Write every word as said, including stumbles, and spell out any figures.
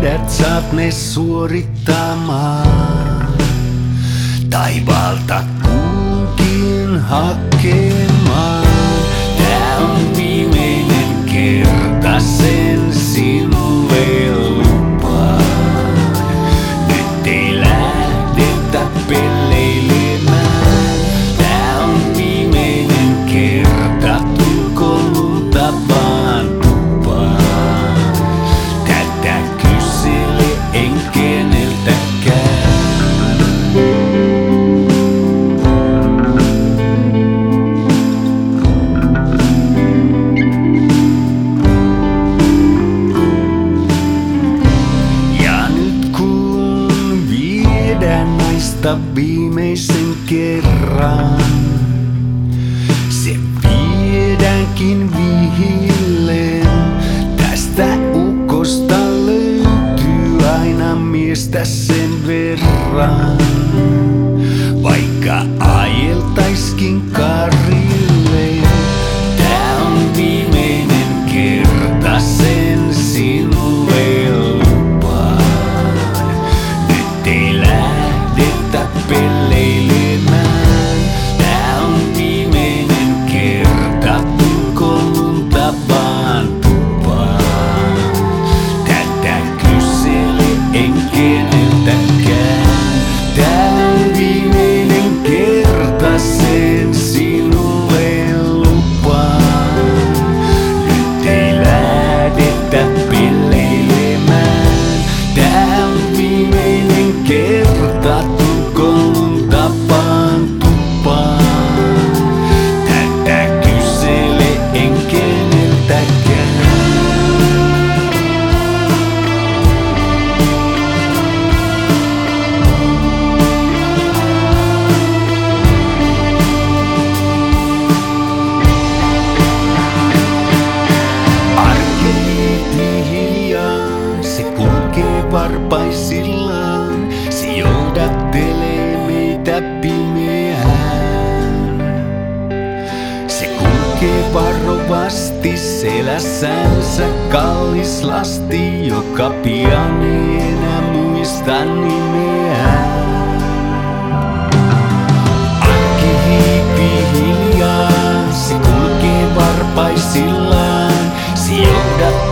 tiedät, saat ne suorittamaan. Taivaalta kunkin hakemaan. Tää on viimeinen kerta, sen sinulle lupaan. Nyt ei lähdetä pelleilemään. Tää on viimeinen kerta, tulkoon lunta vaan tupaan. Tätä kysele en keneltäkään. Naista viimeisen kerran. Se viedäänkin vihilleen. Tästä ukosta löytyy aina miestä sen verran. Vaikka ajeltaiskin karilleen. Tää on viimeinen kerta, sen sinulle lupaan. Nyt ei lähdetä pelleilemään. Tää on viimeinen kerta, tulkoon lunta vaan tupaan. Tätä kysele en keneltäkään. Tää on viimeinen kerta, sen sinulle lupaan. Nyt ei lähdetä pelleilemään. Tää on viimeinen kerta, tulkoon lunta vaan tupaan. Tätä kysele en keneltäkään. Arkeli hiljaa, se kulkee varpaisillaan. Se johdattelee meitä pimeään. Se kulkee varovasti selässänsä kallis lasti, joka pian ei enää muista nimeään. Arki hiipii hiljaa, se kulkee varpaisillaan. Se johdattelee